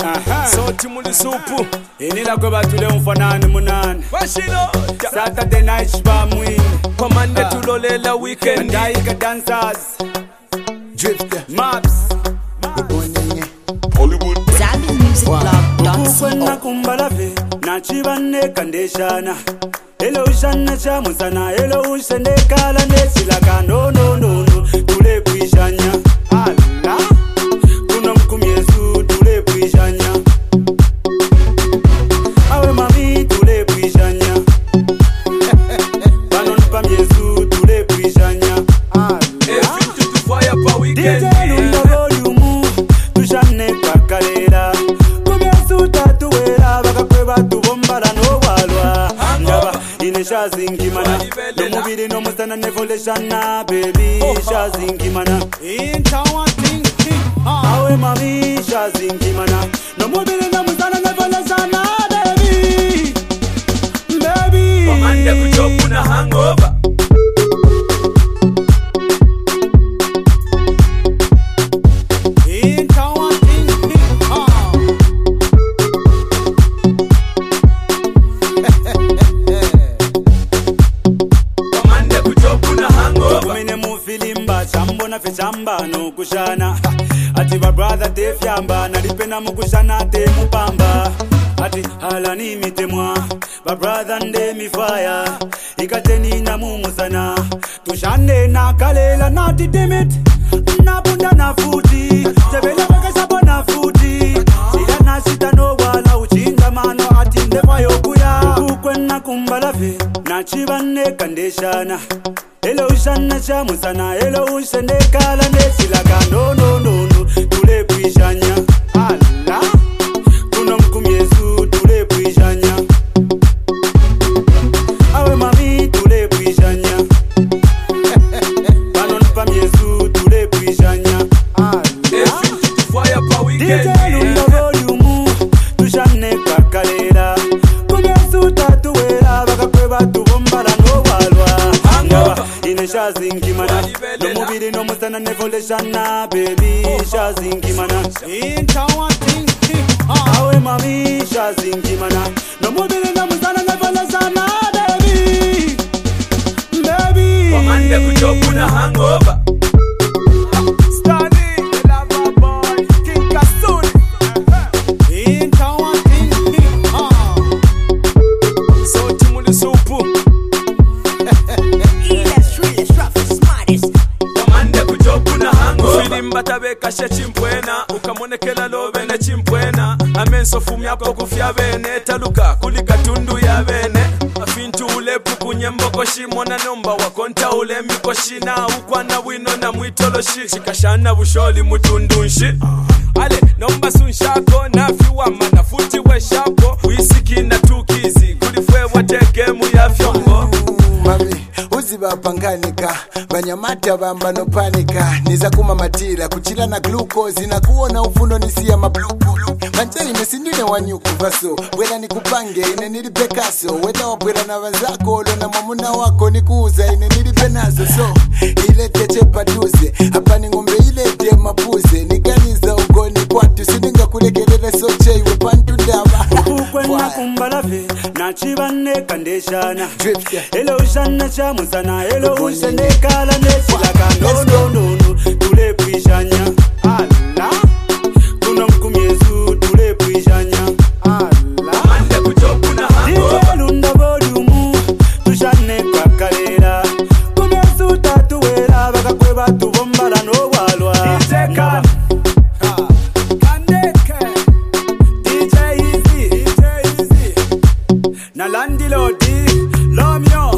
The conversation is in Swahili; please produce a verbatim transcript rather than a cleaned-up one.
So timuli supu inila kwe batule mfanani munani Washino Saturday night shiba mwini Kwa Monday tulolela weekend Ndaika dancers Drifter Maps Hollywood Zambi Music Blog Kukwena kumbalafe Nachibane kandeshana Hello ushana cha musana Hello ushende kala nesilaka No no no no Tule kuishanya Ala Kuna mkumyesu tule kuishanya Awe mami tule kuishanya Banon pamyesu tule kuishanya Ala Every to fire pa weekend D J lunda volume Tushane kakalera Kumyesu tatuwera Baka kweba tubombara no walwa Ndaba ine shazingimana No mubiri no musana nevoleshana Baby shazingimana Intawa ting ting Awe mami shazingimana No mubiri no musana nevoleshana Baby Baby Kwa Monday kuchopu na hangover Intawa ting ting Kwa Monday kuchopu na hangover Kumene mufilimba chambona fe chamba no kushana Ati ba brother te fyamba nalipena mukushana te mupamba Ati hala ni mitemwa ba brother nde mi fire Ikateni na mumusana tushane na kalela na titimit na bunda na futi Tebele waka sabo na futi Sila na sita no wala uchinga mano ati ndefa yokuya Kukwena kumbalafe na chibane kandeshana Hello ushana cha musana Hello ushende kala nesilaka No no no no Tule kuishanya Ala Kuna mkumyesu tule kuishanya Awe mami tule kuishanya Banon pamyesu tule kuishanya Ala Every to fire pa D weekend J lunda volume Tushane kakalera Kumyesu tatuwera Baka kweba tubombara no walwa Ndaba ine shazingimana No mubiri no musana nevoleshana Baby shazingimana Intawa ting ting Awe mami shazingimana No mubiri no musana nevoleshana Baby Baby Kwa Monday kuchopu na hangover Stanley, the lover boy, King Kasuni. Intawa ting ting So timuli supu Illest, realest, roughest, smartest Kwa Monday kuchopu na hangover Filimba tabeka she chimpwena Ukamonekela lobe ne chimpwena Amenso fumi hapo kufya bene Taluka kulika tundu ya bene Afintu ulepu kunyemboko shimona nomba Wakonta ule mikoshi na ukwana wino na mwitoloshi Shikashana busholi mutundunshi Ale nomba sunshako na fiwama na futi we shapo Wisiki na tukizi kulifwe wateke mu ya fyongo Mami, uziba panganika Banyamata bamba no panika Niza kumamatira, kuchila na glucose na kuona ufuno nisi ya mabluku Manjari mesindine wanyuku vaso Bwela nikupange, ine nilipe kaso Weta wabwela na wazako, lona mamuna wako nikuuza Ine nilipe nazo, so ilete chepa duze Hapa ni ngombe ilete mapuze Niganiza ugoni kwatu, sininga kulekelele soche Iwe pantu ndaba Kukwena kumbalafe na chibane kandeshana Drifter Hello ushana cha musana Hello ushende kala nesilaka No no no no Tule kuishanya Ala Kuna mkumyesu tule kuishanya Ala Monday kuchopu na D hangover J lunda volume Tushane kakalera Kumyesu tatuwera Baka kweba tubombara no walwa D J Kala Kandeke D J Easy D J Easy Na landilodi Lomyo